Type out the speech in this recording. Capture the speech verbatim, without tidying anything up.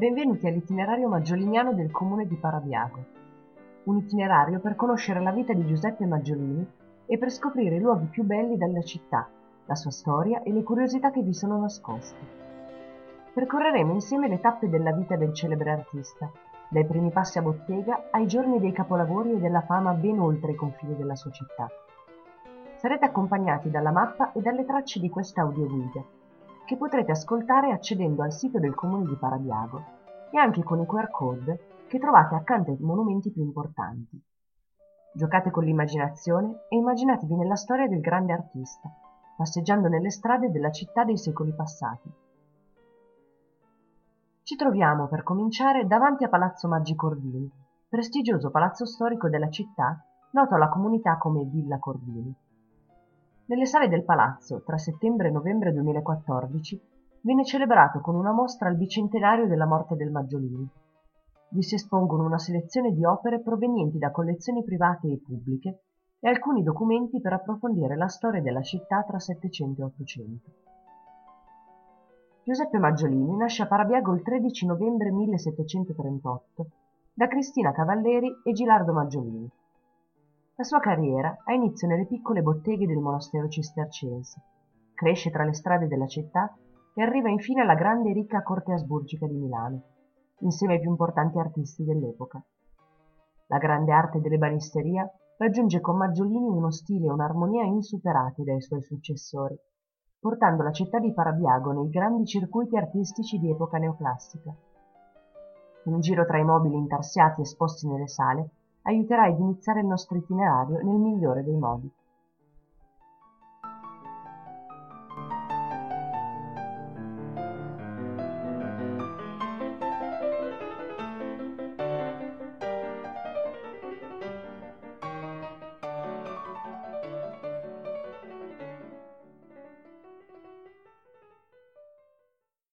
Benvenuti all'itinerario maggioliniano del comune di Parabiago. Un itinerario per conoscere la vita di Giuseppe Maggiolini e per scoprire i luoghi più belli della città, la sua storia e le curiosità che vi sono nascoste. Percorreremo insieme le tappe della vita del celebre artista, dai primi passi a bottega ai giorni dei capolavori e della fama ben oltre i confini della sua città. Sarete accompagnati dalla mappa e dalle tracce di questa audioguida, che potrete ascoltare accedendo al sito del comune di Parabiago e anche con i Q R code che trovate accanto ai monumenti più importanti. Giocate con l'immaginazione e immaginatevi nella storia del grande artista, passeggiando nelle strade della città dei secoli passati. Ci troviamo, per cominciare, davanti a Palazzo Maggi Corvini, prestigioso palazzo storico della città, noto alla comunità come Villa Corvini. Nelle sale del palazzo, tra settembre e novembre duemilaquattordici, viene celebrato con una mostra il bicentenario della morte del Maggiolini. Vi si espongono una selezione di opere provenienti da collezioni private e pubbliche e alcuni documenti per approfondire la storia della città tra Settecento e Ottocento. Giuseppe Maggiolini nasce a Parabiago il tredici novembre millesettecentotrentotto da Cristina Cavalleri e Gilardo Maggiolini. La sua carriera ha inizio nelle piccole botteghe del monastero cistercense, cresce tra le strade della città e arriva infine alla grande e ricca corte asburgica di Milano, insieme ai più importanti artisti dell'epoca. La grande arte dell'ebanisteria raggiunge con Maggiolini uno stile e un'armonia insuperati dai suoi successori, portando la città di Parabiago nei grandi circuiti artistici di epoca neoclassica. Un giro tra i mobili intarsiati esposti nelle sale aiuterà ad iniziare il nostro itinerario nel migliore dei modi.